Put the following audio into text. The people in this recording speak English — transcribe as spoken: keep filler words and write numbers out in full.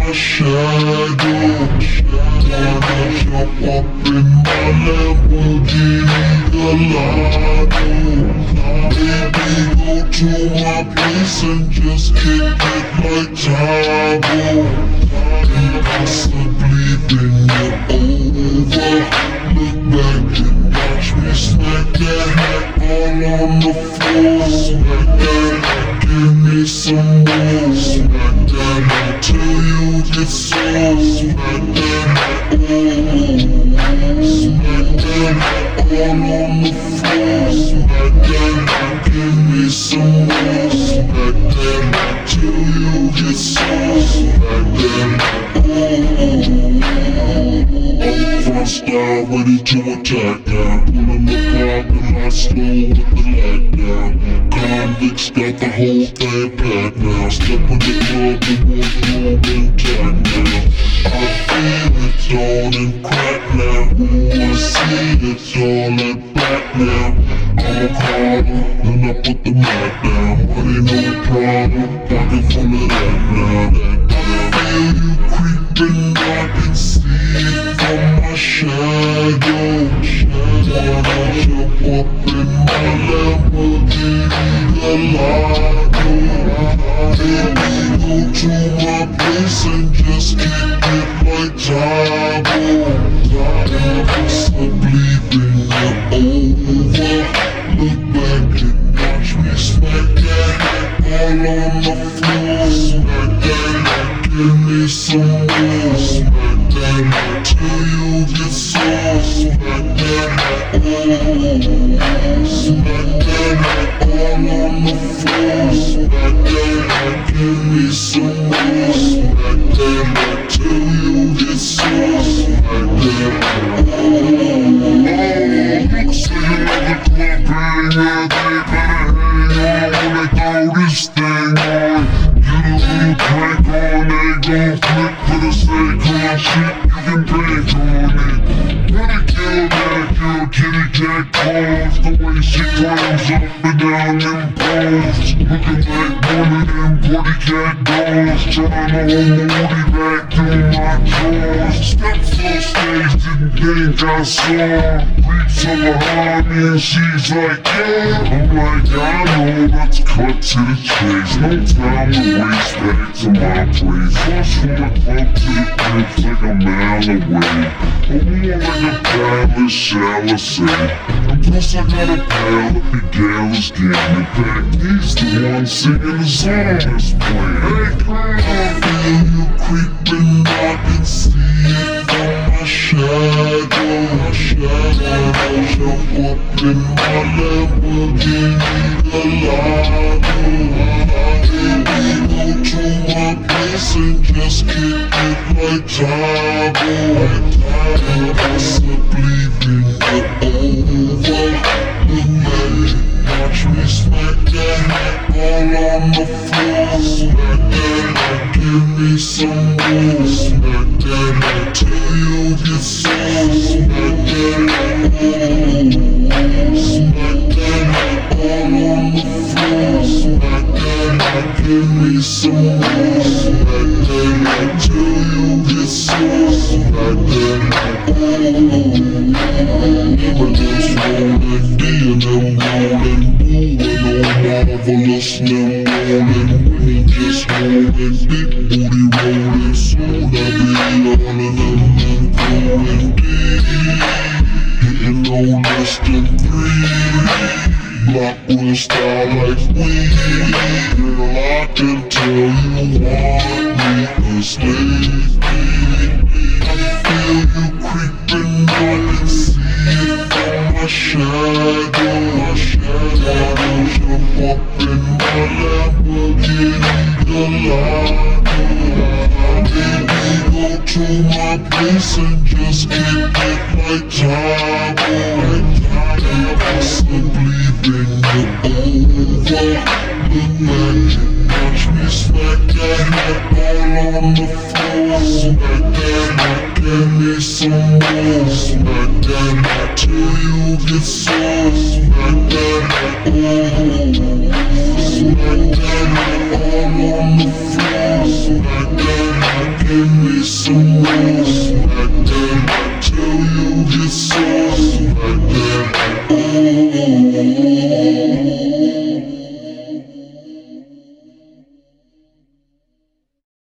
my shadow. Wanna jump up in my Lamborghini Gallardo. Baby, go to my place and just kick it like Taco. Impossibly bend you over. Look back and watch me smack that hat all on the floor. Smack that hat, give me some more. Smack that hat till you get sore. Smack that hat, oh. Smack that hat all on the floor. Smack that hat, give me some more. Smack that hat till you get sore. Smack that hat, oh. Front style, ready to attack now. Pulling the parking lot slow with the light down. Convicts got the whole thing packed now. Step in the club, the wardrobe intact now. I feel it's on and crack now. Ooh, I see it's all that back now. I'm a Carter, and I put the mat down. Money no problem, pocket full of that now. I feel you creeping, I can see it from my shadow. Wanna jump up in my Lamborghini Gallardo. Baby, go to my place and just kick it like Taco. Impossibly bend you over. Look back and watch me smack that hat all on the floor. Smack that hat, give me some more. Smack that hat till you get sore. Smack that hat, oh. Smack that hat all on the floor. Smack that hat, give me some more. Smack that hat till you get sore. Smack that hat, oh. Look, so you love the club bang, yeah, they better hang on when they throw this thing on. Get a little crank on, they gon' flip for the sake of shit, you can bank on it. Wanna kill that girl, kitty cat calls, the way she climbs up and down them poles. Looking like one of them party cat dolls, trying to hold Moody back through my drawers. Steps on stage, didn't think I saw. Creeps up behind me and she's like, yeah. I'm like, I know, let's cut to the chase. No time to waste, back to my place. Rush from the club to the cribs like a mile away. But more like a palace, shall I say. And plus I got a pal that the gal is getting. In fact, he's the one singing the song that's playing. Hey girl, I feel you creeping, I can see it from my shadow. My shadow, jump up in my Lamborghini Gallardo. Baby, go to my place and just kick it like Taco. Impossibly bend you over. Look back and watch me smack that hat all on the floor. Smack that hat, give me some more. Smack that hat till you get sore. Smack that hat, oh. Smack that hat all on the floor. Smack that hat, give me some more. Smack that hat till you get sore. Smack that hat, oh. Never just rolling, D and them rolling, moving on marvelous, them rolling, women just rolling, big booty rolling, soon I be all of them and going deep, hitting no less than three. Block with a style like we. Girl, I can tell you want me to stay. I feel you creeping, I can see it from my shadow. My shadow, jump up in my Lamborghini Gallardo. Baby, go to my place and just kick it like Taco. Impossibly bend you over. Look back and watch me smack that hat all on the floor. Smack that hat, give me some more. Smack that hat till you get sore. Smack that hat, oh. Smack that hat all on the floor. Smack that hat. give me some more. Smack